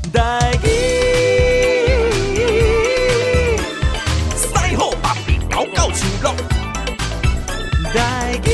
台语， 西好北边狗狗树落， 台语，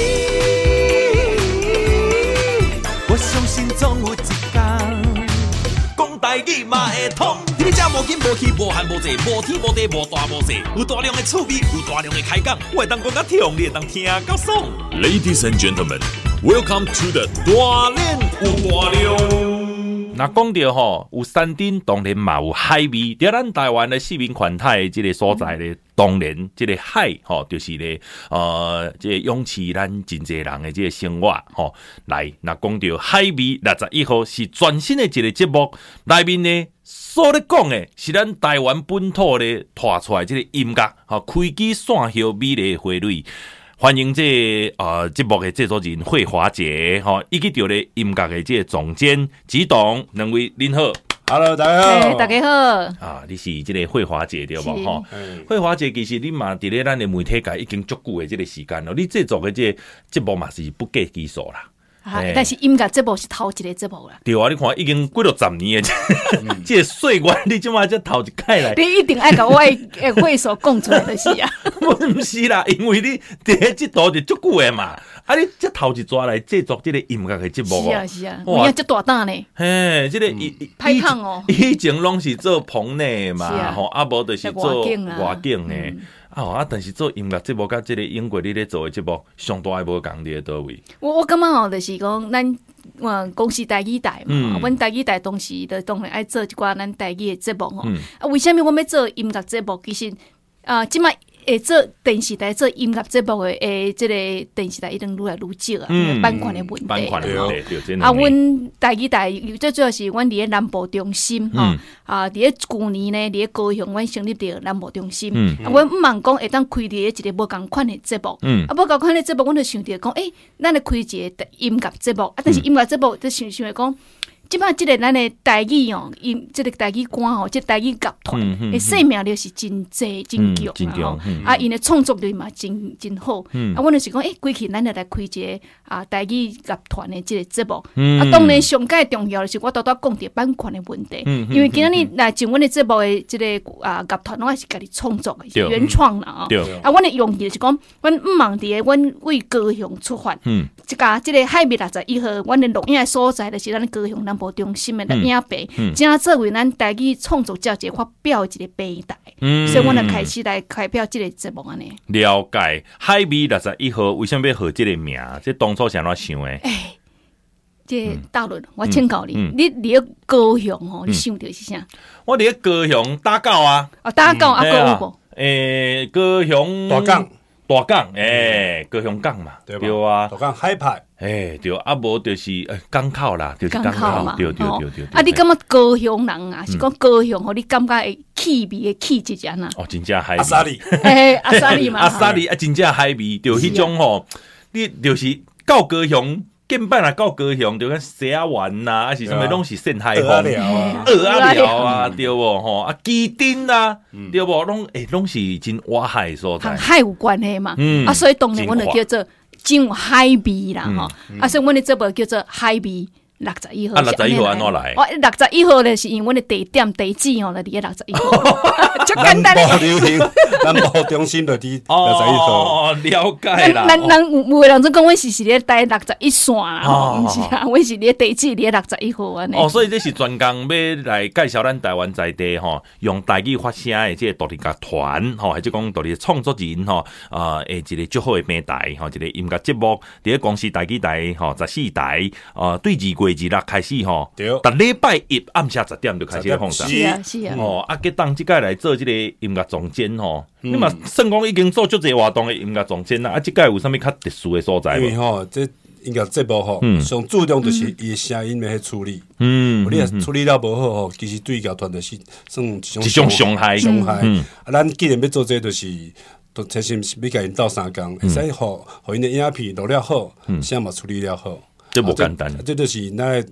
我相信总有一天， 讲台语嘛会通。你这无紧无气无寒无济，无天无地无大无细，有大量的趣味，有大量的开讲，我会当讲甲痛，你会当听到爽。Ladies and gentlemen, welcome to the 大练有大量。 那讲到吼，有山顶，当然嘛有海味。在咱台湾的市民款态这个所在咧，当然这个海吼，就是咧这个涌起咱真侪人的这个生活吼。来，那讲到海味61号是全新的一个节目，内面呢所咧讲的是咱台湾本土咧拖出来这个音乐，吼，开机线叶美丽花蕊。欢迎这节目的制作人慧华姐吼，以及着咧音乐的这个总监吉董两位您好 ，Hello， 大家好， 大家好啊！你是这个慧华姐对无吼？慧华姐其实你嘛伫咧咱的媒体界已经足久的这个时间咯，你制作的这个节目嘛是不计其数啦。 但是音乐节目是头一个节目啦。 对啊，你看已经几多10年的，这个岁月你即马才头一开来。 你一定爱甲我的会所讲出来就是啊。 不是啦，因为你伫咧这度就足久的嘛，啊你这头一抓来制作这个音乐的节目哦。是啊，有影这大胆呢。 嘿，这个歹抗哦。 以前拢是做棚内嘛，吼，啊无就是做外景的。但是做音乐节目甲这个英国你咧做的节目，上大的无共伫咧倒位。 我感觉吼，就是讲咱公司台语台嘛，阮台语台当时就当然爱做一寡咱台语的节目吼。为虾米我要做音乐节目？其实即摆会做电视台做音乐节目的这个电视台一定愈来愈少啊，版权的问题。 版权的问题，对。 阮台语台最主要是阮伫咧南部中心吼，伫咧去年呢，伫咧高雄，阮成立着南部中心。阮毋茫讲会当开伫一个无共款的节目，无共款的节目，阮就想着讲，咱来开一个音乐节目，但是音乐节目就想讲。即摆即个咱的台语哦，即个台语歌吼，即台语乐团的生命力是真济真强啊！因的创作力嘛真好。阮就是讲，过去咱就来开一个台语乐团的即个节目。当然上界重要的是我倒讲着版权的问题，因为今仔日来上阮的节目的即个乐团，拢是家己创作的，是原创啦阮的用意就是讲，阮毋茫伫个，阮为高雄出发，即个海味61号，阮的录影的所在就是咱高雄南部中心的影片，正作为咱台语创作者一个发表的一个平台，所以我就开始来开表这个节目安尼。 了解，海味61号为什么要号这个名？这当初是安怎想的？ 这大陆我请教你，你伫咧高雄吼，你想到是啥？ 我伫咧高雄打狗啊， 打狗啊，有无？ 高雄大港。 大港，高雄港嘛，对啊， 大港海派， 对，啊无就是港口啦，就是港口嘛，对。 啊，你感觉高雄人啊，是讲高雄吼，你感觉会气味的气质安啊？ 哦，真正海味， 阿萨利， 阿萨利嘛， 阿萨利啊，真正海味，就迄种吼，你就是到高雄。见摆啦，到高雄就讲西仔湾呐，还是什么拢是盛海风， 蚵仔寮啊，对无吼啊，基丁啊，对无拢是真挖海所在， 和海有关系嘛，所以当然阮就叫做真有海味啦吼，所以阮的节目叫做海味。61号 ，61号安怎来 ？61号咧是因为阮的地址吼，就伫咧61号，就简单咧。南部中心就伫61号。 了解啦。 咱有的人就讲阮是咧待61线啦，毋是啊，阮是咧地址咧61号安尼。 所以这是专工要来介绍咱台湾在地吼，用台语发声的这个独立乐团吼，或者讲独立创作人吼，一个足好的平台吼，一个音乐节目，伫咧公司台语台吼14台，对2月2日开始吼，但礼拜一暗下10点就开始放上。 是啊。 啊，当即届来做这个音乐总监吼，你嘛算讲已经做足侪活动的音乐总监啦。即届有啥物较特殊的所在？ 因为吼，这音乐节目吼，上注重就是伊的声音要去处理。你若处理了无好吼，其实对乐团就是算一种伤害。咱既然要做这，就是都诚心要甲因斗相共，会使互因的影片录了好，声嘛处理了好。 这不简单， 这就是咱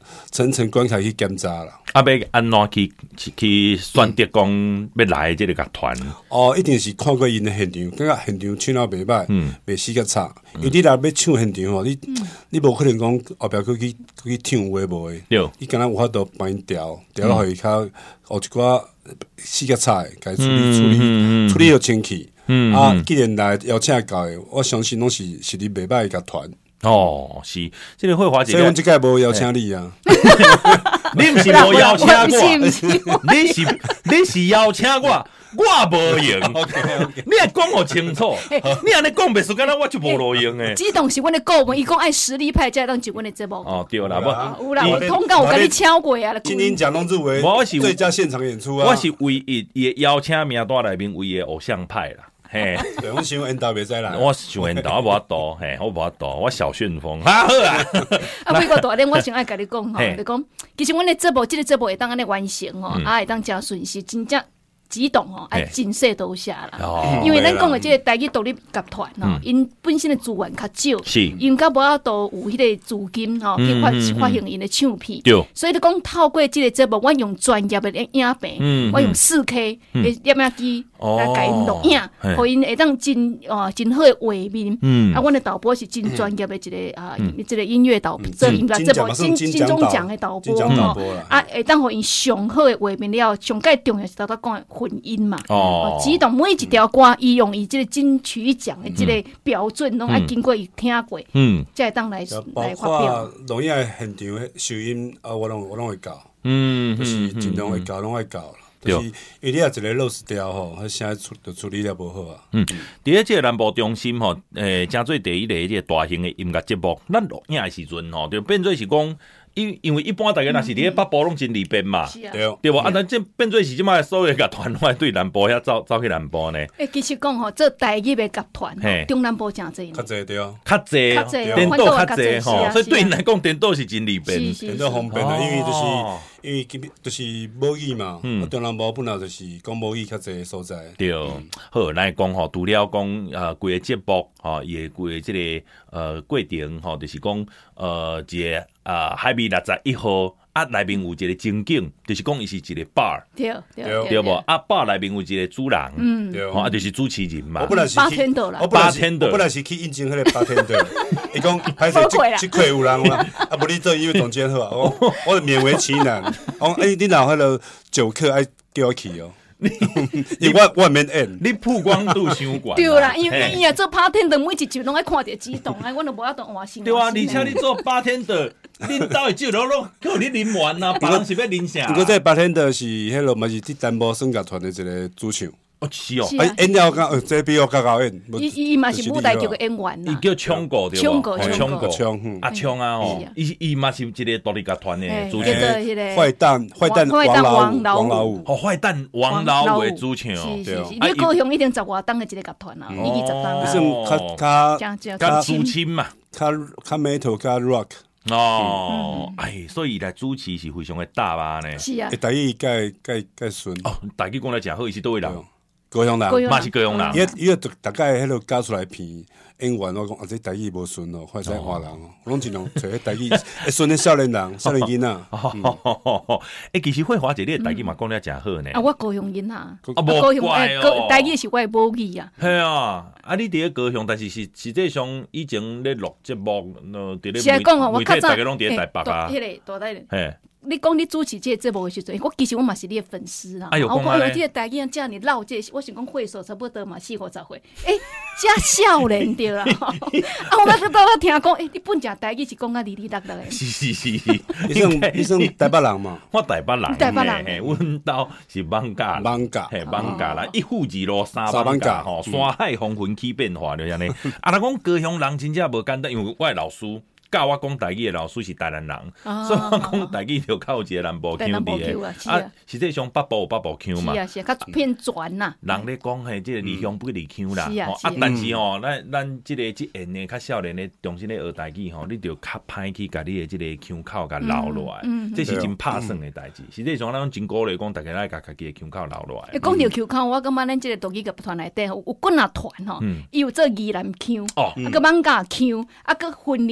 层层关卡去检查啦。 要安怎去选择讲要来的这个乐团？ 一定是看过因的现场，感觉现场唱了袂歹，袂死个差。因为你若要唱现场吼，你无可能讲后壁去唱有诶无诶，你敢若有法度帮因调落去较，学一寡死个差，该处理就清气。既然来邀请到诶，我相信拢是你袂歹个乐团。 是这个慧华姐， 所以阮即届无邀请你啊。 你毋是无邀请我，你是邀请我无用。你也讲我清楚，你安尼讲袂输，敢若我就无路用诶。 激动是阮的顾问，伊讲爱实力派才当进阮的节目。 对啦， 有啦，我通告我甲你请过啊。 今年奖拢入围最佳现场演出啊！ 我是唯一伊邀请名单内面唯一偶像派啦。嘿， 对，我想演导袂使来。 我想演导，我无法度，嘿，我无法度，我小旋风。好啊！ 不过大咧，我想爱甲你讲吼，就讲其实阮的节目，这个节目会当安尼完成吼，会当真顺势，真正。激动吼，爱尽说多下啦，因为咱讲的这个台语独立乐团吼，因本身的资源较少，因较无法度有迄个资金吼，去发行因的唱片，所以你讲透过这个节目，我用专业的影片，我用4K 的摄影机来甲因录影，互因会当真好的画面。阮的导播是真专业的一个这个音乐导播，做音乐节目金钟奖的导播吼，会当互因上好的画面了，上介重要是头讲混音嘛，激动每一条歌，伊用伊这个金曲奖的这个标准，拢爱经过伊听过，才会当来发表。 包括录影现场收音我拢会教，就是尽量会教，拢会教啦。就是因为你一个落实掉吼，迄声就处理了无好啊。 伫咧这个南部中心吼，诚做第一个这个大型的音乐节目，咱录影的时阵吼，就变做是讲。因为一般大家若是伫咧北部拢真离边嘛，对无？咱这变做是即摆所有乐团拢爱对南部遐走去南部呢。 其实讲吼，做台语的乐团，中南部诚济， 较济对啊， 较济，颠倒较济吼，所以对因来讲，颠倒是真离边， 颠倒方便啊，因为就是母语嘛，中南部本来就是讲母语较济的所在。 对，好来讲吼，除了讲规个节目吼，伊个规个即个过程吼，就是讲一个海边61号内面有一个情景，就是讲伊是一个 bar， 对无bar 内面有一个主人，就是主持人嘛。 我本来是去 bartender 我本来是去应征迄个 bartender， 伊讲歹势即块有人啦，无你做音乐总监好啊，我勉为其难。你若迄个酒客爱叫我去哦。因为我免演， 你曝光度伤悬。 对啦，因为伊做 bartender 每一集拢爱看着激动，我都无法度换心。 对啊，而且你做 bartender， 恁兜的酒拢叫你啉完啊，别人是要啉啥？ 不过这 bartender 是迄个嘛是伫南部算乐团的一个主唱。 是哦， 演了讲，这比我较高演。 伊嘛是舞台剧的演员啦。 伊叫枪哥对吧？ 枪阿枪啊哦，伊嘛是一个独立乐团的主唱。 坏蛋王老五。 坏蛋王老五的主唱。 是，你高雄一定10外档的一个乐团啊，20档啊。 算较主亲嘛， 较 metal 较 rock。 所以伊来主持是非常的大吧呢。 是啊。 台语介顺。 台语讲来诚好，伊是倒位人。 高雄人， 嘛是高雄人。 伊个大概迄落教出来片演员，我讲这台语无顺哦，或者华人哦，我拢尽量找迄台语会顺的少年人、少年囡仔。 其实慧华姐，你的台语嘛讲了诚好呢。 我高雄人啊， 高雄台语是我的母语啊。 系啊，你伫咧高雄，但是实际上以前咧录节目，伫咧媒体大家拢伫咧台北啊。 迄个大台咧。你讲你主持这个节目的时阵，其实我嘛是你的粉丝啦。 我讲这个台语遮尔老，这我想讲岁数差不多嘛40-50岁，遮少年对啦。我到听讲，你本正台语是讲哩哩啦啦的。 是， 你算台北人嘛？ 我台北人，阮兜是艋舺啦，一户二路三艋舺吼，山海风云起变化就安尼。若讲高雄人真正无简单，因为我的老师。教我讲台语的老师是台南人，所以我讲台语就靠一个南部腔的。实际上北部有北部腔嘛， 是较偏转呐。 人咧讲嘿，这个离乡不离腔啦。但是吼，咱这个演的较少年的重新咧学台语吼，你就较歹去甲你的这个腔口甲留落来，这是真拍算的代志。实际上咱真鼓励讲大家来甲家己的腔口留落来。 讲到腔口，我感觉咱这个独立乐团内底有几啊团吼，伊有做宜兰腔，个艋舺腔，个云林腔。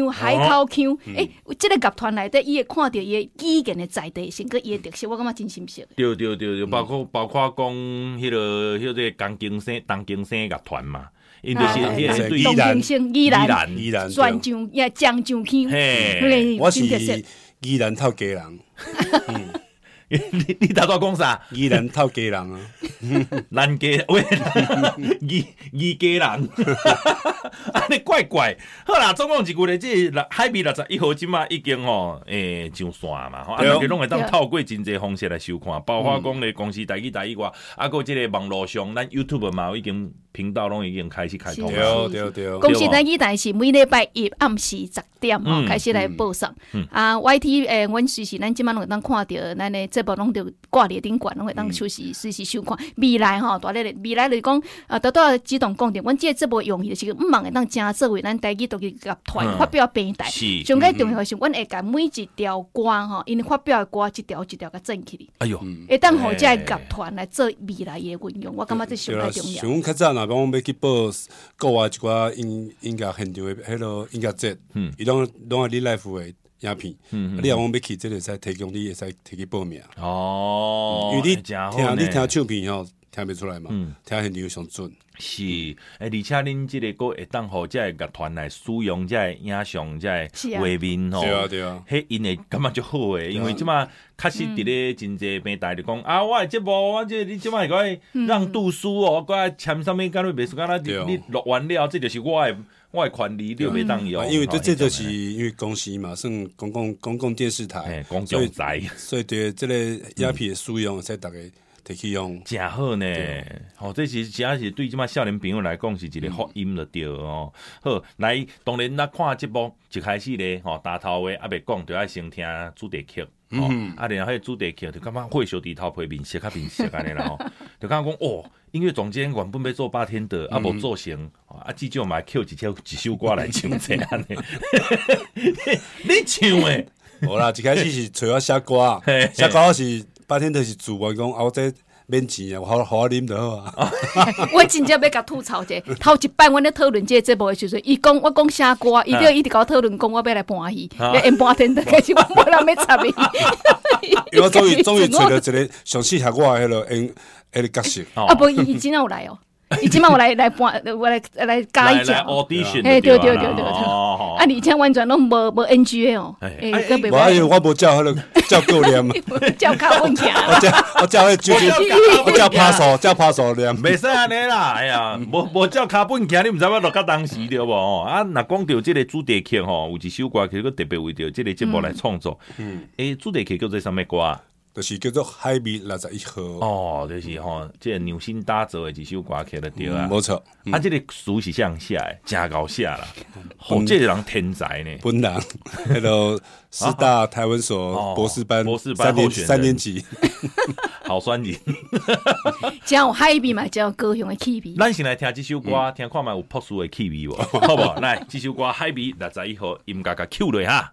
腔、海口腔，这个乐团内底，伊会看到伊的语言的在地性，跟伊的特色，我感觉真深色。 对，包括讲迄个东京生乐团嘛。因就是东京生宜兰泉州也江州腔， 我是宜兰透家人。 你头拄讲啥？ 宜兰透家人啊， 咱家喂，宜家人，安尼怪怪。好啦，总共一句咧，即海味61号即马已经上线嘛，大家拢会当透过真侪方式来收看，包括讲咧公司台语以外，个即个网络上，咱 YouTube 嘛已经频道拢已经开始开通了。 对。 公司台语台是每礼拜一暗时10点开始来播送。YT 阮随时咱即马拢会当看到咱的节目拢着挂咧顶管，拢会当随时收看。未来大咧未来来讲，倒激动讲着，阮即个节目用意就是毋茫会当正作为咱台语独立乐团发表平台。上个重要是，阮会甲每一条歌因发表的歌一条一条甲整起哩。 哎呦， 会当互即个乐团来做未来的运用，我感觉这上个重要。 像阮较早若讲要去报国外一寡音乐现场的迄落音乐节，伊拢你 live 的影片，你若讲要去，这个使提供你会使提去报名。因为你听唱片听不出来嘛，听现场上准。 是，而且恁即个歌会当互即个乐团来使用即个影像、即个画面对啊， 迄因会感觉就好诶，因为即马确实伫咧真侪平台就讲我的节目，我即你即马会让读书我签啥物，敢你袂输，敢你录完了，这就是我的权利，你就袂当用。 因为这就是因为公司嘛，算公共电视台， 公共财， 所以对这个影片的使用，使大家。 真好呢，这是只要是对即马少年朋友来讲是一个福音就对好，来，当然咱看节目一开始咧，大头话还袂讲，就要先听主题曲，然后迄主题曲就感觉会小伫头皮面色较面色安尼啦，就感觉讲音乐总监原本要做8天的，无做成，至少嘛捡一首歌来唱者安尼，你唱诶？ 无啦，一开始是找我写歌，写歌是。8天就是自愿讲，我这免钱啊，好我啉就好啊。 我真正要甲吐槽者，头一摆阮咧讨论这个节目的时阵，我讲写歌，伊就一直甲我讨论讲，我要来搬戏，要演8天的，开始我无人要插伊。 因为我终于找到一个上适合我的迄个角色。 不，伊真有来哦。伊即摆我来搬，我来加一下。 audition。 对。而且完全拢无 NG 哦。 我无叫迄个叫够念。 叫卡本行。 我叫我叫拍手念。 袂使安尼啦，哎呀，无叫卡本行，你毋知我落到当时对无？若讲到即个主题曲有一首歌，其实特别为着即个节目来创作。主题曲叫做啥物歌？ 就是叫做海味61号就是这个牛心打造的一首歌曲就对啊， 没错。 这个词是像写的，真搞写啦。这个人天才呢， 本人，迄个师大台文所博士班3年级， 好酸人。 只有海味嘛，只有高雄的气味。 咱先来听这首歌，听看卖有朴素的气味无？好不？来，这首歌海味61号，音乐甲 Q 落哈。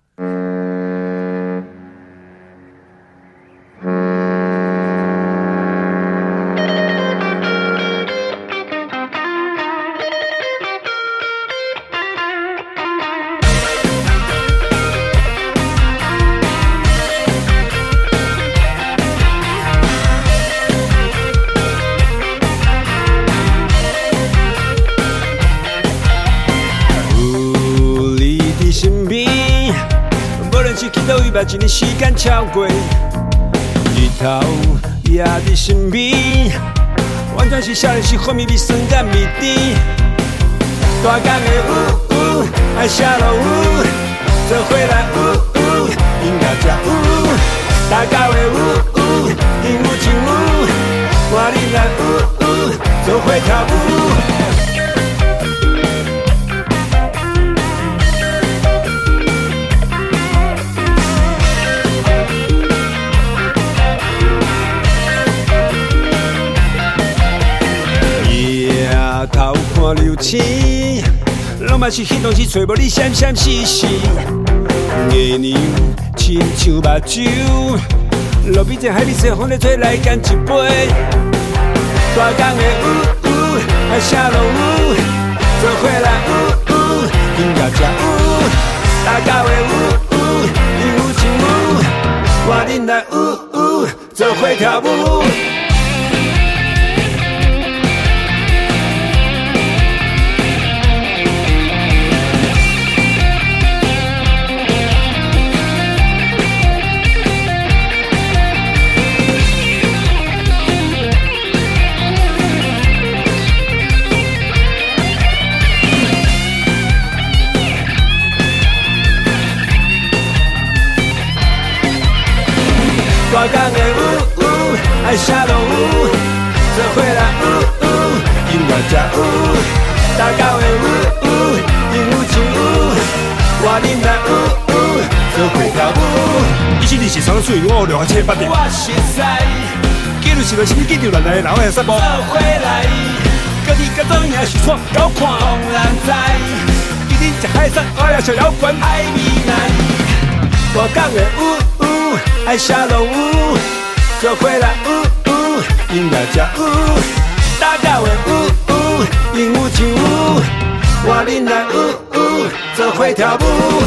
把一年时间超过，日头也伫身边，完全是少年时幻灭比酸甲蜜甜。大江的爱写落做伙来音乐才大狗的鹦鹉情看你来做伙跳舞。头看流星，拢嘛是迄当时找无你闪闪死死。月亮亲像目睭，路边这海边西风咧吹来干一杯。大江的爱写落做伙来音乐才大家的因有情有，我恁来做伙跳舞。大江的爱下落做伙来音乐才有。大江的因有情有，我恁来做伙跳舞。伊是日是双水，我有67 8点。我实在，记录是为什么记住咱来老的散步。做伙来，各地各种也是错，摇看让人知。今日一海山，我也想摇滚爱未来。大江的爱下落做伙来音乐才有。大家的因有情有，我恁来做伙跳舞。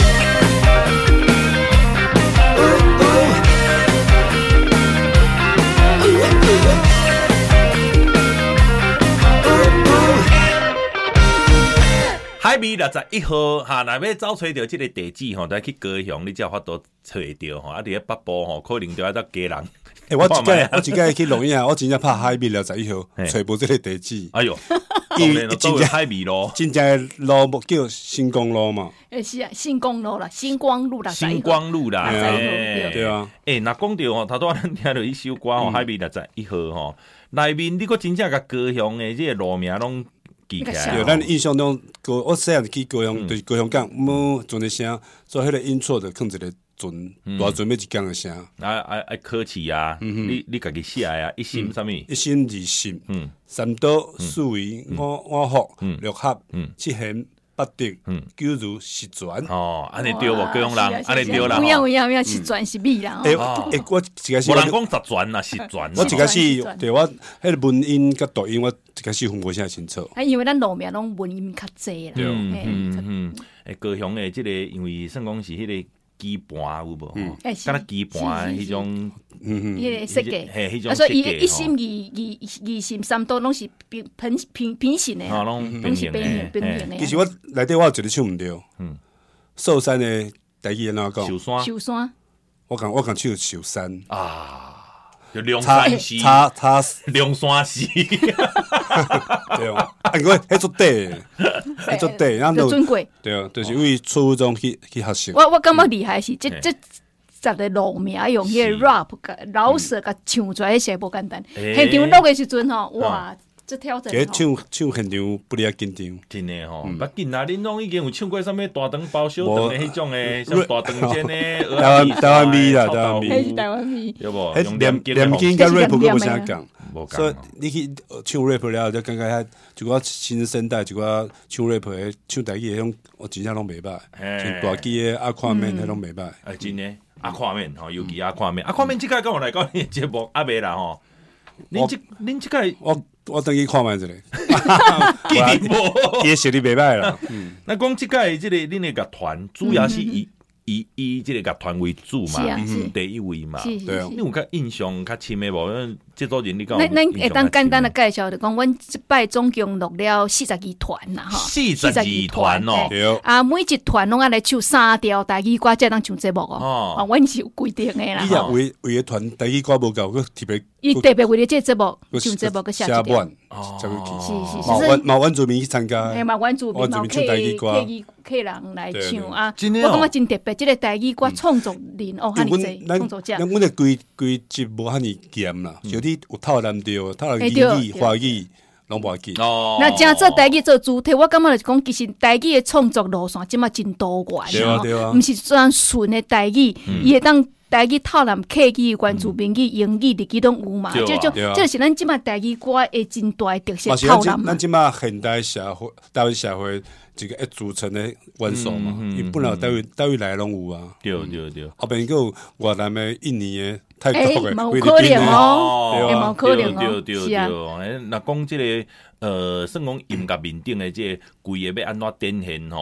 海味61號哈，若要走找到即個地址吼，都去高雄，你才有法度找到吼。啊，伫咧北部吼，可能就要到家人。 我一屆去錄影啊，我真正拍海味61號，找無即個地址。 哎呦，當然都係海味咯。 真正路目叫新光路嘛？ 是啊，新光路啦，星光路啦， 星光路啦， 對啊。 若講到吼，頭拄咱聽到一首歌吼，海味61號吼，內面你個真正甲高雄的即個路名攏。 對，咱印象中，我細漢去高雄，就是高雄港，船的聲，做迄個音錯就放一個船，大船要一港的聲。 考試啊，你家己寫啊，一心啥物？ 一心二心，三刀四維五福六合七賢八德九如十全。 哦，安尼對無？高雄人安尼對啦。 不要十全是美啦。 我一開始無人講十全啊，十全。 我一開始對我迄個文音甲讀音，我一開始分無啥清楚。 因為咱路名攏文音較濟啦。 高雄的即個，因為算講是迄個基盤有無？敢若基盤迄種， 迄個設計， 迄種設計。 所以伊一心二心三刀攏是平行的，攏是平行的。 其實我內底我有一個唱毋對，壽山的台語安怎講？ 壽山。 我講唱壽山啊。就龍山寺，龍山寺， 對啊，因為迄做底，做底，然後尊貴， 對啊，就是為初中去學習。 我感覺厲害是，這十個路名用迄個 rap 老舌甲唱出來，迄些無簡單。現場錄的時陣吼，哇！這挑戰唱現場不哩緊張， 真誒吼，不緊啊！恁攏已經有唱過啥物大腸包小腸誒迄種誒，像大腸煎誒， 台灣味啦， 台灣味， 對無？ 連音甲 rap 佫無啥講，所以你去唱 rap 了，就感覺遐一個新生代，一個唱 rap 誒，唱台語迄種，我真正攏袂歹，像大機誒阿看面迄種袂歹。 誒，真誒阿看面吼，尤其阿看面，阿看面即個跟我來講，你節目阿袂啦吼。恁即個我等去看覓一下， 記得無？ 伊實力袂歹啦。 那講即個即個恁個樂團，主要是以即個樂團為主嘛，第一位嘛。 對啊。 你有較印象較深誒無？即組人你講。 咱會當簡單的介紹，就講阮即擺總共錄了42團啦，吼。 42團哦。 對。 啊，每一團攏愛來唱3條台語歌，才當唱節目哦。啊，阮是有規定誒啦。 伊若為個團台語歌無夠，佮特別。 伊特別為了這個節目唱節目，佮寫一條。是。嘛原住民去參加。 係嘛，原住民嘛，客人來唱啊。我感覺真特別，這個台語歌創作人哦，遐尼濟創作者。 阮個規集無遐尼嚴啦，有啲有透南調，透南英語、華語，攏無要緊。 那正做台語做主題，我感覺就是講，其實台語的創作路線即馬真多元， 對啊， 毋是專純的台語，伊會當台語透南客語、原住民語、英語，日語攏有嘛。這是咱即馬台語歌的真大特色透南。 咱即馬現代社會、台灣社會一個組成的元素嘛，伊本來台灣來攏有啊。 對。 後邊佫有越南的、印尼的、泰國的、 菲律賓的，冇可能哦。 對。若講即個算講音樂面頂的即個規個要安怎展現吼？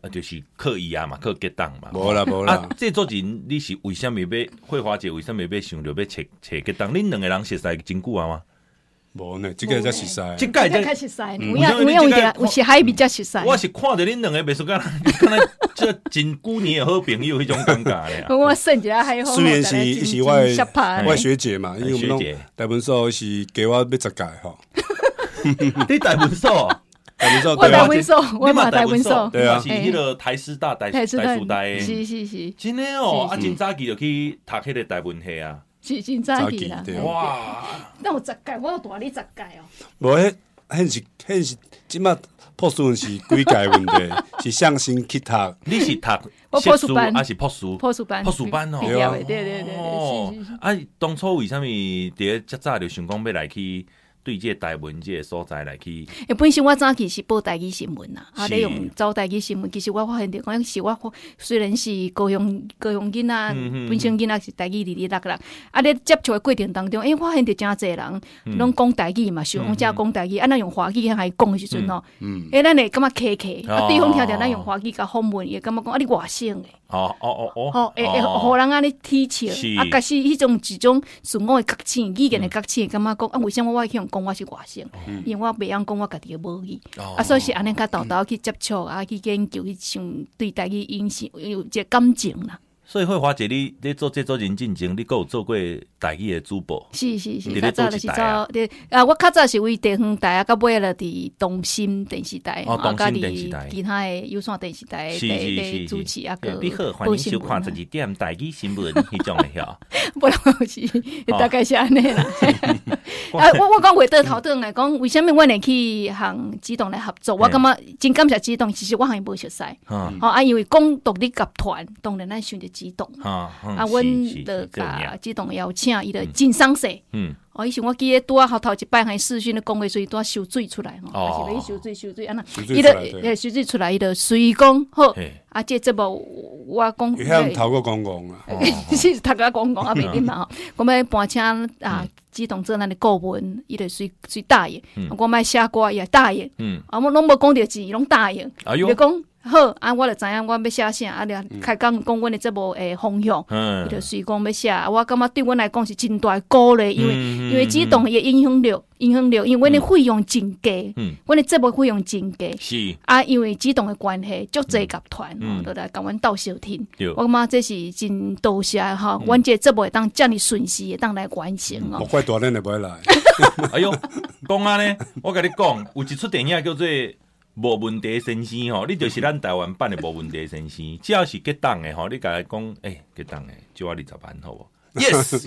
就是刻意啊嘛，刻结党嘛。 无啦无啦。 啊，这组人你是为什么要慧华姐？为什么要想着要找结党？恁两个人熟悉真久啊吗？ 无呢，这个才熟悉。 这个才熟悉，有是海比较熟悉。 我是看着恁两个，袂说敢这真久年的好朋友迄种感觉咧。 我算一下还好。 虽然是我学姐嘛，因为我们大文所是给我要10届吼。 你大文所？ 我大文所，我嘛大文所。 对啊， 是迄个台师大、台师大。 是。 真的哦，啊，真早期就去读迄个台文系啊。 是真早期啦。 哇！ 那有10届，我有大你10届哦。 无，迄是即马朴书是几届问题，是向心去读。 你是读朴书班还是朴书？朴书班哦。 对。 啊，当初为什么伫遮早就想讲要来去？对这台文这所在来去， 本身我早期是报台语新闻啦，咧用走台语新闻。其实我发现到，讲是我虽然是高雄囡仔，本身囡仔是台语226人，啊，咧接触的过程当中，我发现到真侪人拢讲台语嘛，想讲讲台语，咱用华语还讲的时阵哦，咱会感觉客气，对方听着咱用华语甲访问，也感觉讲你外省的。互人安尼体笑，假使迄种一种自我的觉醒，语言的觉醒，感觉讲为什么我去讲我是外省？因为我袂晓讲我家己的母语，所以是安尼较豆豆去接触去研究，去想对台语影响有一个感情啦。 所以慧华姐，你做这组人进前，你有做过台语的主播？ 是，较早就是做我较早是为地方台甲尾了伫东森电视台， 东森电视台， 其他的有线电视台的主持啊个。 你好，欢迎收看12点台语新闻迄种的遐。 不然是大概是安尼啦。我讲回倒头来讲，为什么我会去向激动来合作？我感觉真感谢激动，其实我还无熟悉。因为讲独立集团，当然咱想着激动。阮就甲激动邀请伊就真爽势。伊是我记得拄啊头一摆还视讯咧讲话，所以拄啊收水出来吼，还是要收水安那，伊就收水出来，伊就随讲好。这节目我讲， 遐头个讲讲啊， 是头个讲讲啊，袂啉嘛吼。我要搬请激动做咱的顾问，伊就随答应。我卖写歌伊也答应。我拢无讲着钱，伊拢答应。就讲。好，我就知影我要写啥，就开讲阮的节目的方向，伊就随讲要写。我感觉对阮来讲是真大鼓励，因为激动也影响力，因为阮的费用真低，阮的节目费用真低。 是因为激动的关系，足侪集团就来甲阮斗小听。我感觉这是真多谢哈，阮这节目会当遮尔顺势，会当来完成哦。 莫怪大人就袂来。 哎呦，讲安尼，我甲你讲，有一出电影叫做。无问题先生吼，你就是咱台湾版的无问题先生。只要是结党的吼，你甲伊讲，结党的就我20万好无 ？Yes，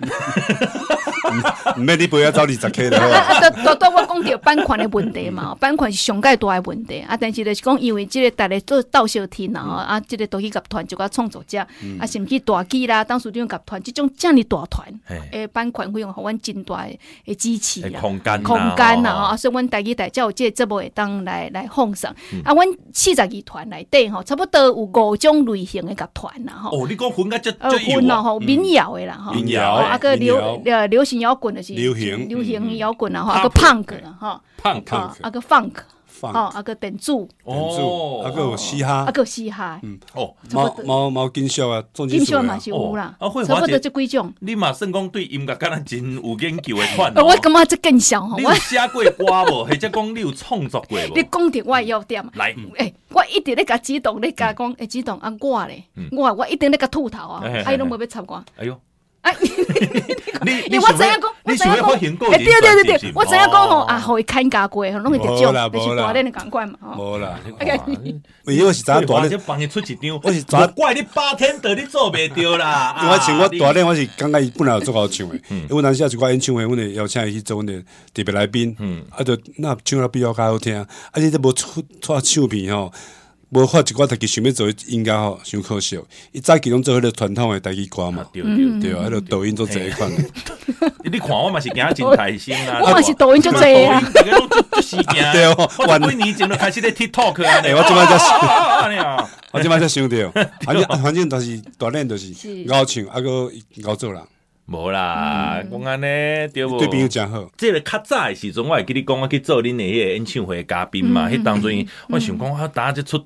唔免你不要找20K 的。 我讲到版权的问题嘛，版权是上界大的问题。但是就是讲，因为这个大家做斗小听啦，这个独立集团就甲创作者，甚至大记啦、当属这种集团，这种这样的大团，版权费用互阮真大的支持啦， 空间啦，所以阮台语台才有这节目会当来放送。阮42团内底吼，差不多有5种类型的集团啦吼。 你讲分甲分咯吼，民谣的啦吼， 民谣， 个流行摇滚的是流行摇滚啦吼，个 punk 啦吼 ，punk， 个 funk。个电子， 个有嘻哈， 个嘻哈， 毛金属啊， 金属嘛是有啦，差不多这几种。 你嘛算讲对音乐敢若真有研究的款。 我感觉这更小吼。 你有写过歌无？或者讲你有创作过无？ 你讲到我优点， 来， 我一直咧甲激动咧甲讲，激动我咧，我一定咧甲吐槽啊，伊拢无要插我。 哎呦！ 你我知影讲，我知影讲，对，我知影讲吼互伊看家过，拢会得奖，就是大人的感官嘛。 无啦，因为我是知影大人， 帮伊出一张， 我是知怪你bartender你做袂着啦。 因为像我大人，我是感觉伊本来有做好唱的，因为当时也是我演唱会，阮会邀请伊去做阮的特别来宾，就那唱了比较较好听，且这无出唱片吼。无发一寡自己想要做音乐吼，伤可惜。伊早期拢做迄个传统的台语歌嘛，对，迄个抖音做这一款。 你看我嘛是惊真开心啊！ 我嘛是抖音做这啊， 大家拢做事情。 对哦， 我几年前就开始咧 TikTok 啊， 我即摆才我即摆才想到，反正就是大人就是咬唱，个咬做人。 无啦，讲安尼对无？ 对朋友真好。 这个较早的时阵，我会记你讲，我去做恁的迄个演唱会嘉宾嘛。迄当阵，我想讲，我打这出道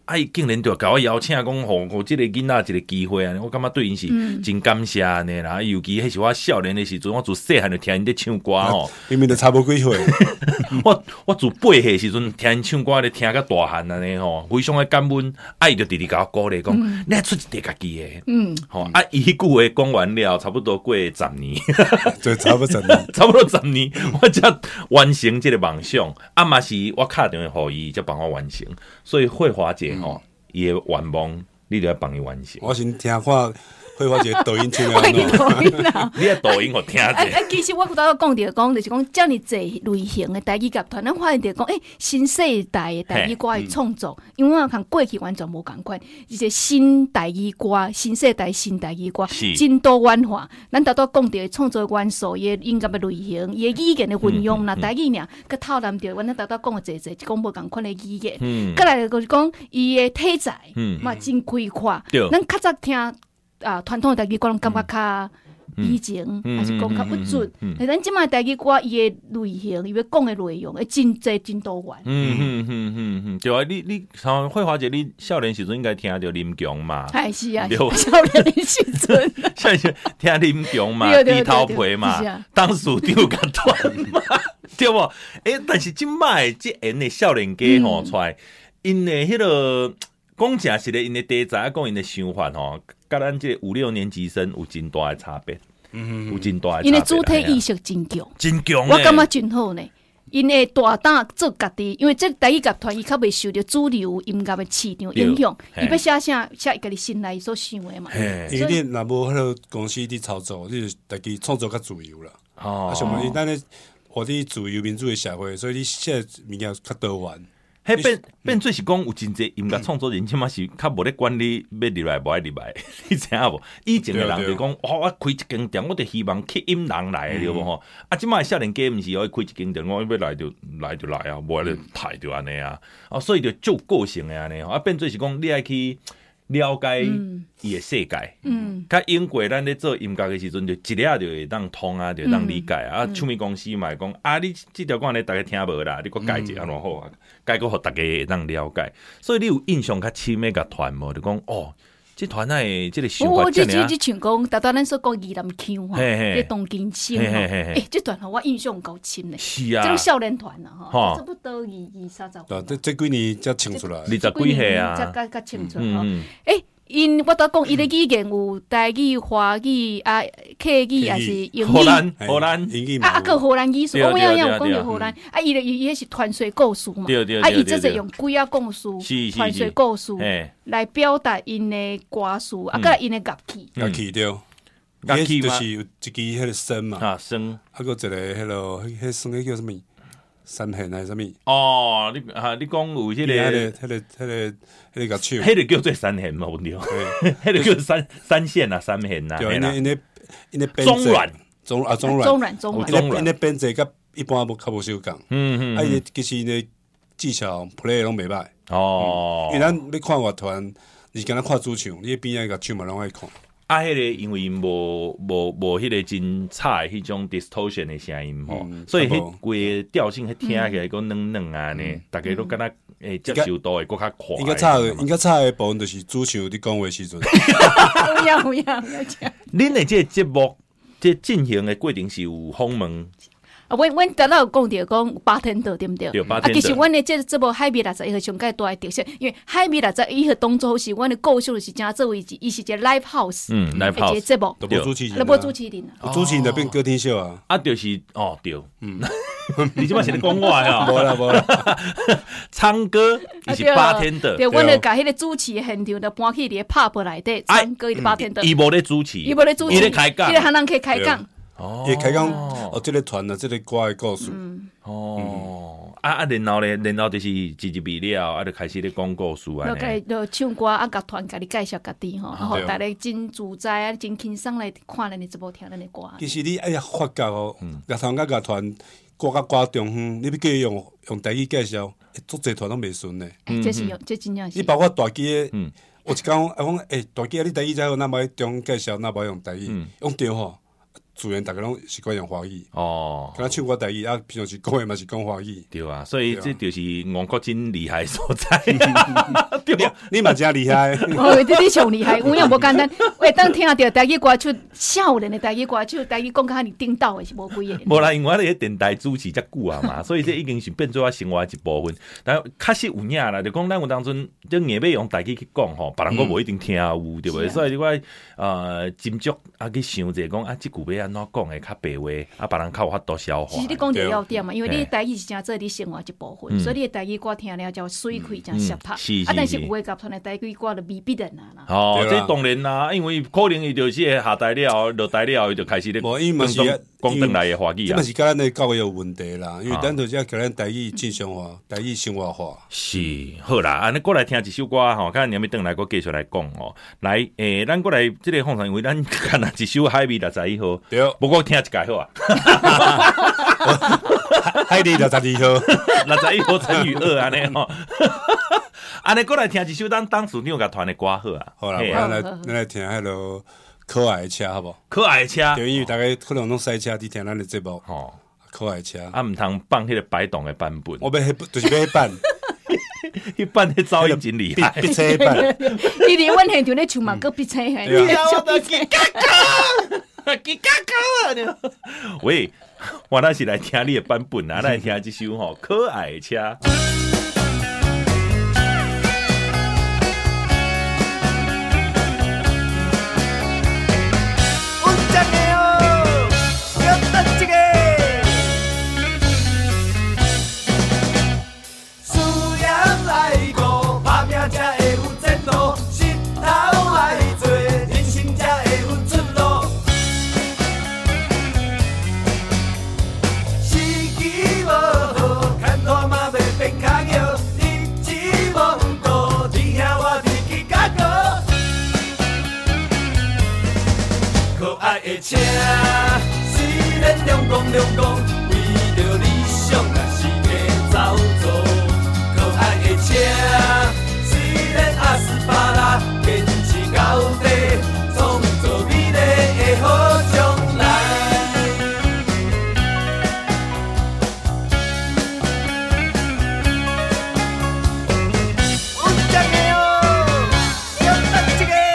伊竟然就甲我邀请讲，互即个囡仔一个机会啊！我感觉对因是真感谢呢啦。尤其迄是我少年的时阵，我自细汉就听因咧唱歌吼， 明明就差不几岁。 我自8岁时阵听因唱歌，咧听到大汉安尼吼，非常的感恩。伊就直直甲我鼓励讲，你爱出一个家己的。吼伊迄句话讲完了，差不多过10年， 对，差不多10年， 差不多10年，我才完成这个梦想。嘛是我敲电话互伊，才帮我完成。所以慧华姐吼，伊的愿望，你就要帮伊完成。 我先听看慧华姐抖音唱我已经抖音啦， 你的抖音我听者。 其实我刚才讲着讲，就是讲，遮尼济类型的台语乐团，咱发现着讲，新世代的台语歌的创作，因为我看过去完全无共款，一个新台语歌、新世代新台语歌，真多元化。咱头拄讲着创作元素，伊的音乐的类型，伊的语言的运用，台语尔，佮套揽着，阮头拄讲的济，讲无共款的语言。佮来就是讲，伊的题材嘛真开阔。咱较早听。传统的台语歌，感觉较以前，还是讲较不准。咱即卖台语歌，伊的类型，伊要讲的内容，真济真多元。 对啊，你像慧华姐，你少年时阵应该听着林强嘛？ 是啊，少年的时阵， 少年听林强嘛，低头皮嘛，当属丢个团嘛，对不？但是即卖即演的少年家吼出来，因的迄个。讲正实的，因的题材，讲因的想法吼，甲咱这5、6年级生有真大的差别，有真大的差别。 因的主体意识真强， 真强， 我感觉真好呢。因会大胆做家己，因为这台语乐团伊较袂受到主流音乐的市场影响，伊要写啥写伊家己心内所想的嘛。 因为你若无迄个公司伫操作，你就家己创作较自由啦。像我们咱咧活伫自由民主的社会，所以你写物件较多元。 迄变做是讲有真济音乐创作人，即码是较无咧管理要入来无爱入来，你知影无？以前的人就讲，我开一间店，我就希望吸引人来，对无吼？即摆少年家毋是可以开一间店，我要来就来啊，无咧太就安尼啊，所以就做个性的安尼吼，变做是讲你爱去了解伊的世界，甲英国咱咧做音乐的时阵，就一下就会当通啊，就会当理解啊。唱片公司嘛会讲你即条歌咧，大家听无啦，你搁改一下安怎好啊？改个互大家会当了解。所以你有印象较深的乐团无？就讲这团内这个想法这样。 这像讲，大咱所讲宜兰腔吼，这东京腔吼，这团吼我印象够深嘞。 是啊， 这种少年团啊，差不多20-30。 这几年才清出来 ，20几岁啊， 才较清楚吼。因我都讲，伊的语言有台语、华语客语，还是英语、 荷兰英语个荷兰语，我有讲着荷兰。伊迄是传说故事嘛，伊即是用几啊故事、传说故事来表达因的歌词，个因的乐器。 乐器对，乐器就是有一支迄个笙嘛， 笙， 个一个迄落迄笙迄叫什么？三弦还是什么？ 你讲有迄个乐器， 迄个叫做三弦嘛，对，迄个叫三线啊，三弦啊， 对，因的中软， 因的编制甲一般较无相共，伊其实因的技巧 play 拢袂歹，因为咱要看乐团，你是敢若看主唱，你边仔个唱嘛拢爱看。 迄个因为无迄个真差迄种 distortion 的声音吼，所以迄规个调性迄听起来个嫩啊呢，大家都敢若接受度会搁较快。 应该差的部分就是主唱伫讲话时阵。 有影。 恁的这节目这进行的过程是有访问。 阮刚才有讲着讲bartender对毋对？ 对bartender。 其实阮的这部海米61号上界大的特色，因为海米61号当初是阮的构想是正作为伊是一个 live house，live house 一个节目， 都无主持人， 无主持人， 主持人就变歌厅秀啊， 就是对，你即摆是咧讲我啊？ 无啦， 唱歌伊是bartender， 对，阮就甲迄个主持现场就搬去伫 pub 内底唱歌，伊 bartender， 伊无咧主持， 伊咧开讲， 伊咧向人去开讲。 伊开讲这个团啊，这个歌的故事。 然后就是一味了，就开始咧讲故事啊。 就唱歌乐团家己介绍家己吼，然后大家真自在真轻松来看咱的这部听咱的歌。 其实你发觉乐团甲乐团歌甲歌中你要叫伊用台语介绍，足侪团拢袂顺呢。 这真正是。 你包括大机的，有一讲讲大机你台语才好，那无中介绍，那无用台语，用对吼。 自然大家拢习惯用华语。 哦， 敢若唱歌台语啊，平常时讲话嘛是讲华语。 对啊，所以这就是王国真厉害所在。对， 你嘛真厉害。 哦，你上厉害，有影无简单。喂，当听到台语歌曲，少年的台语歌曲，台语讲较尼顶斗的是无几个。 无啦，因为我咧电台主持遮久啊嘛，所以这已经是变做我生活一部分。但确实有影啦，就讲咱有当阵，就硬要用台语去讲吼，别人我无一定听有，对不对？所以我斟酌啊去想者讲啊，即句要安怎讲会较白话，啊，别人较有法度消化。 其实你讲着要点嘛，因为你台语是真做你生活一部分，所以你的台语歌听了才水开，真适拍。啊，但是有诶甲团的台语歌就未必然啦。 哦，这当然啦，因为可能伊就是下台了，落台了，伊就开始咧讲转来的话语啊。 这嘛是甲咱的教育有问题啦，因为咱就只甲咱台语正常化，台语生活化。 是，好啦，安尼过来听一首歌吼，看你要转来，我继续来讲哦。来，咱过来这个放上，因为咱看了一首《海味61號》， 对， 不过听一解好啊。 海味62號 ，61號乘以2安尼吼。安尼过来听一首当时你甲团的歌好啊。 好啦，咱来听迄落可爱的车，好不好？ 可爱的车， 对，因为大家可能拢塞车伫听咱的节目，吼，可爱的车。 啊，毋通放迄个摆动的版本。 我要就是要迄版。 迄版迄噪音真厉害， 逼车版。 伊伫阮现场咧唱嘛，搁逼车嘿。 我的吉嘎嘎，吉嘎嘎。喂，我那是来听你的版本啊，来听这首吼可爱的车。 车虽然亮光亮光，为着理想也是加走走。可爱的车虽然阿斯巴拉，坚持到底，创造美丽的好将来。有这个哦，有这个。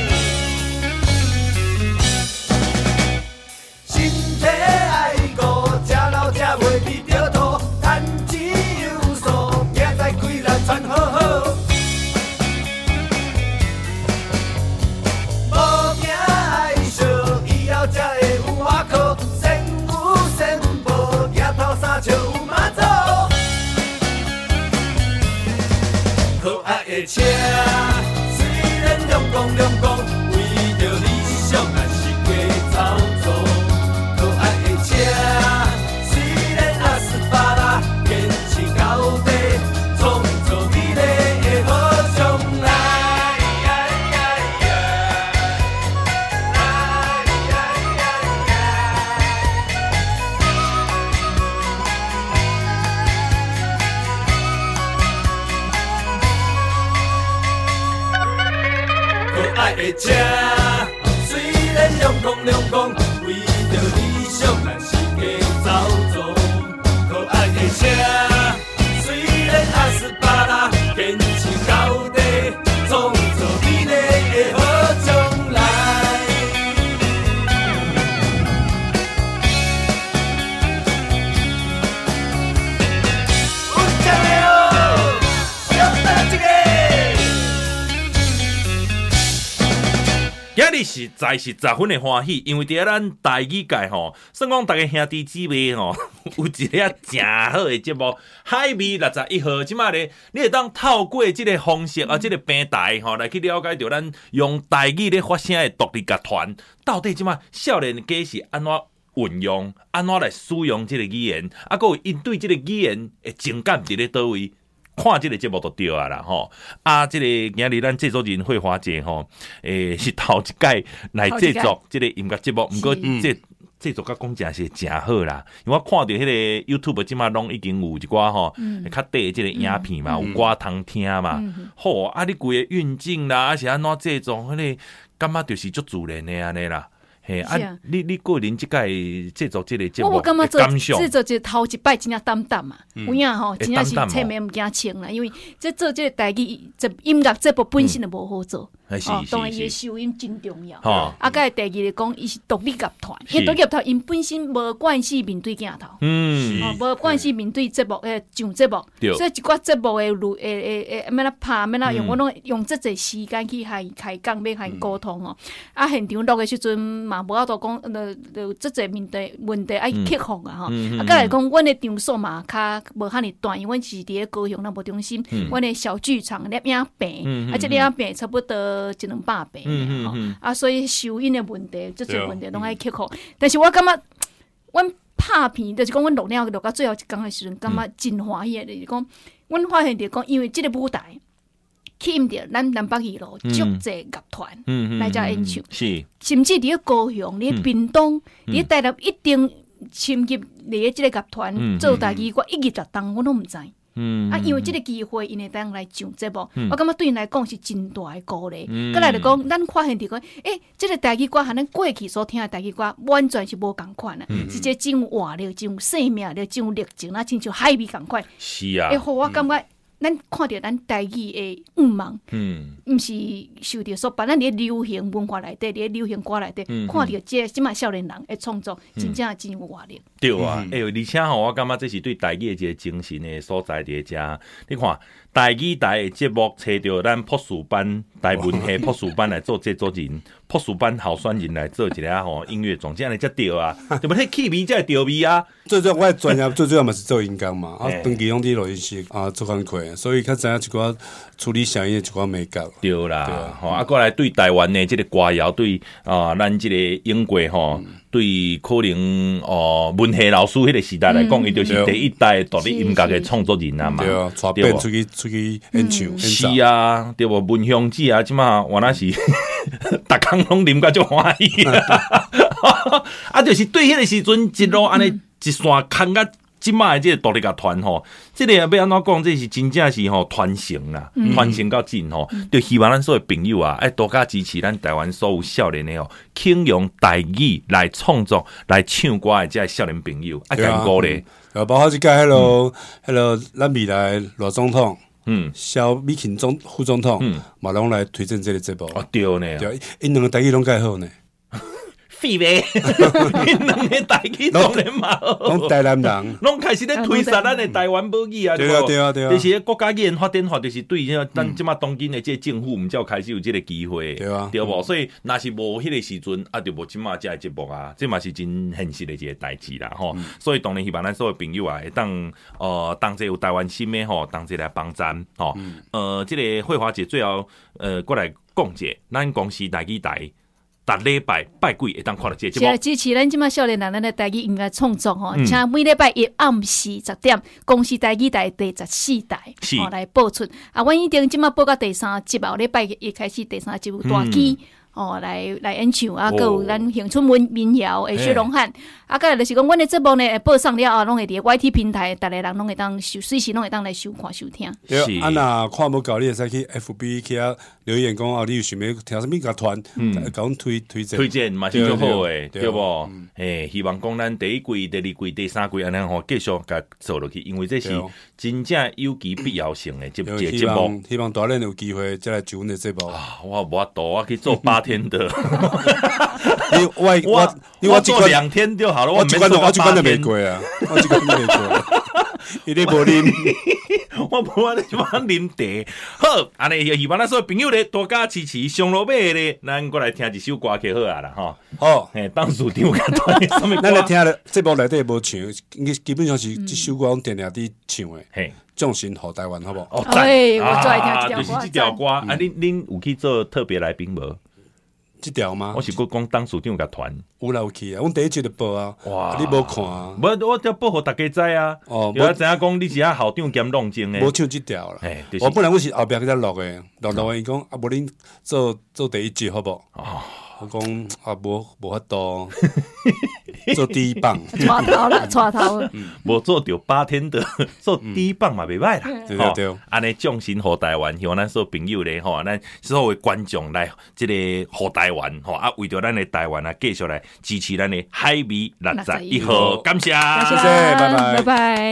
车虽然亮光亮光，为着理想也是加走走。可爱的车虽然阿斯巴拉，坚持到底，创造美丽的好将来。爱的车虽然亮光亮光，为着理想也是加走走。可爱的车虽然阿斯巴拉，坚持到底，创造美丽的好将来。有这个哦，有这个。 今日实在是十分的欢喜，因为伫咱台语界吼，算讲大家兄弟姊妹吼，有一个真好的节目《海味61號》。即马咧，你会当透过即个方式啊，即个平台吼，来去了解到咱用台语咧发声的独立乐团，到底即马少年家是安怎运用，安怎来使用即个语言，啊，佮有因对即个语言的情感伫咧倒位。看这个节目就对啊啦吼，啊，这个今日咱制作人慧华姐吼，是头一届来制作这个音乐节目，不过制作甲讲真是真好啦。因为我看到迄个 YouTube 即马拢已经有一寡吼，较短这个影片嘛，有歌通听嘛，好啊，你规个运镜啦，还是安怎制作，迄个感觉就是足自然的安尼啦。 嘿你个人即届制作即个节目， 我感觉做感想制作这头一摆真正淡淡嘛，有影吼，真正是侧面物件清啦，因为这做这个台语这音乐节目本身就无好做。当然，伊的收音真重要。啊，甲第二来讲，伊是独立乐团，因为独立乐团因本身无关系面对镜头，无关系面对节目上节目，所以一寡节目的录免啦拍，免啦用，我拢用这侪时间去开讲，要开沟通哦。啊，现场录的时阵嘛，无法度讲，这侪问题爱克服啊吼。啊，甲来讲，阮的场所嘛，较无遐尼大，因为阮是伫咧高雄南部中心，阮的小剧场摄影棚，啊，这摄影棚差不多。100-200倍啊，所以收音的问题，这些问题拢爱克服。但是我感觉，阮拍片，就是讲阮录到最后一天的时阵，感觉真欢喜的，就是讲，阮发现着讲，因为这个舞台吸引着咱南北一路足侪乐团来遮演唱，甚至伫咧高雄、伫咧屏东、伫咧台南，一定深入伫咧这个乐团做台语歌，一日十档，我拢毋知。因为这个机会，因会当来上节目，我感觉对因来讲是真大的鼓励。再来就讲，咱发现着讲，这个台语歌和咱过去所听的台语歌完全是无共款啊，是一个真有活力、真有生命力、真有热情啊，亲像海味共款。 是啊， 会互我感觉。咱看到咱台语的愿望，毋是受到所办，咱伫流行文化内底，伫流行歌内底，看到即卖少年人的创作，真正真有活力。 对啊，而且吼，我感觉这是对台语的一个精神的所在伫遮。你看台语台的节目，找到咱朴树班台文系朴树班来做制作人，朴树班候选人来做一个吼音乐总监，尼才对啊，对不？迄气味才会对味啊。 最主要我的专业最主要嘛是做音乐嘛，啊，长期用伫录音室啊做工课，所以较知影一寡处理声音的一寡美感。 对啦，吼啊，过来对台湾的这个歌谣，对咱这个英国吼，对可能文学老师迄个时代来讲，伊就是第一代独立音乐的创作人啊嘛。对啊，带变出去演唱。 是啊，对无？文香子啊，即马原来是逐工拢啉甲足欢喜啊，就是对迄个时阵一路安尼一线牵甲即马的这个独立乐团吼，这个要安怎讲？这是真正是吼传承啦，传承到尽吼。就希望咱所有朋友啊，爱多加支持咱台湾所有少年的吼，倾用台语来创作、来唱歌的这少年朋友，爱干鼓咧。 包括即个迄个咱未来罗总统。萧美琴副总统，嘛拢来推荐这个节目。 哦，对呢， 对，因两个台语拢介好呢。 废呗，因两个台语当然嘛好， 拢台南人， 拢开始咧推杀咱的台湾母语啊， 对啊对啊对啊。 就是国家语言发展法，就是对咱即马当今的这政府，毋才有开始有这个机会， 对啊， 对无？所以若是无迄个时阵，啊，就无即马这个节目啊，这嘛是真现实的一个代志啦，吼。所以当然希望咱所有朋友啊，会当这有台湾心的吼，当这来帮赞吼。这个慧华姐最后过来讲者，咱公司台语台。逐礼拜拜几会当看到这个节目？ 支持咱即马少年人咱的台语音乐创作吼，请每礼拜一暗时10点，公司台语台第14台来播出。啊，阮已经即马播到第3集啊，礼拜一开始第3集有大机。来演唱啊，还有咱乡村民谣的雪龙汉，啊，再来就是讲，阮的节目呢，播上了后，拢会伫 YT 平台，逐个人拢会当随时拢会当来收看收听。 对，啊，若看无够，你会使去 FB 去啊留言讲哦，你有想要听什么乐团，甲阮推荐嘛是足好诶，对无？希望讲咱第一季、第二季、第三季安尼吼，继续甲做落去，因为这是真正有其必要性诶节目。 希望大家有机会再来上阮的节目。 我无法度，我去做8天的。 我做2天就好了，我没做到8天。 过啊，我这关都没过。伊咧无啉， 我无安尼就安啉茶。好，安尼希望咱所有朋友咧多加支持，上落尾咧，咱过来听一首歌曲好啊啦，吼。 好， 当属场甲团什么歌？ 咱来听咧，节目内底无唱，基本上是这首歌我定定伫唱诶。嘿，众神护台湾，好不好？ 哦， 我最爱听就是这条歌。啊，恁有去做特别来宾无？ 这条吗？ 我是讲当属长甲团， 有啦有去啊，阮第一集就报啊，哇，你无看啊？ 无，我就报互大家知啊。哦，我知影讲你是校长兼弄精诶， 无唱这条啦。我本来我是后壁去才录诶，录伊讲啊，无恁做第一集好不好？哦。 我讲啊，无法度做第一棒， 抓头啦，抓头。 无做到8天的，做第一棒嘛袂歹啦。 对对对， 安尼匠心互台湾，希望咱所有朋友咧吼，咱所有的观众来即个互台湾吼啊，为着咱的台湾啊，继续来支持咱的海味61号，感谢， 谢谢，拜拜， 拜拜。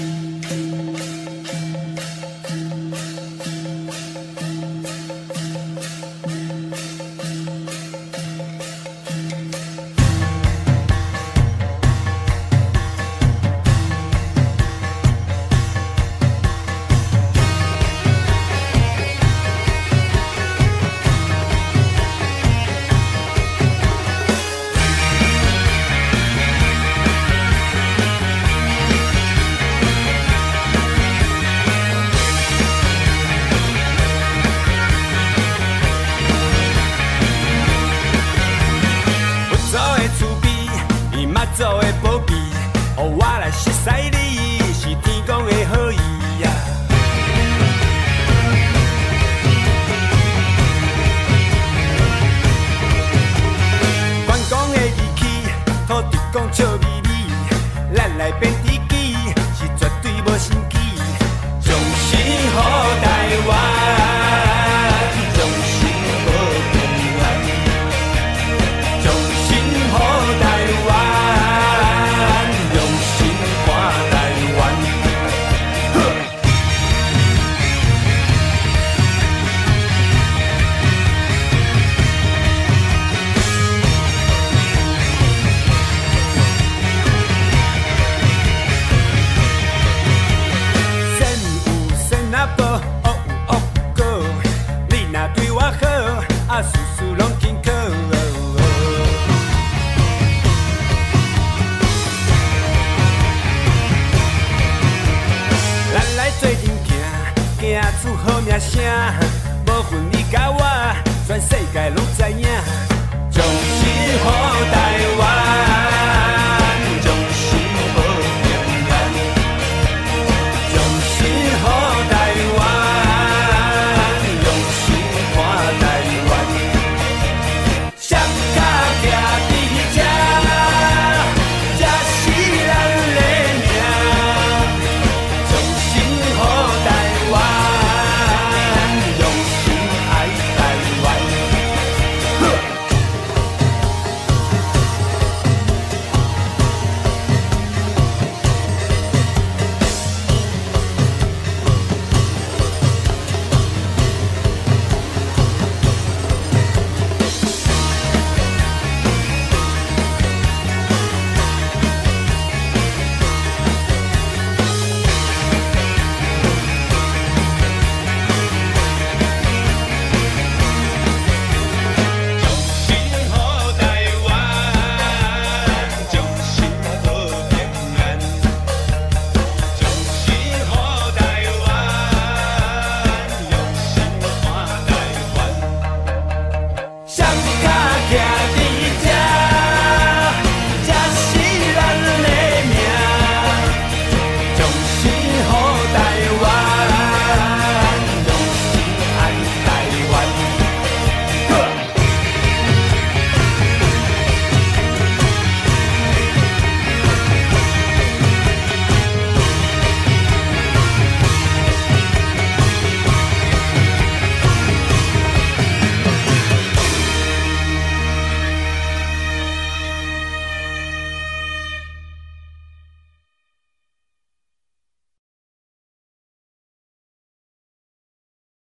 做的宝贝，予我来熟悉你，是天公的好意呀。关公的义气，土地公笑眯眯，咱来变知己，是绝对无心机，将心予台湾，将心保平安，将心予台湾。事事拢紧靠，咱来做阵行，行出好名声，无分你甲我，全世界。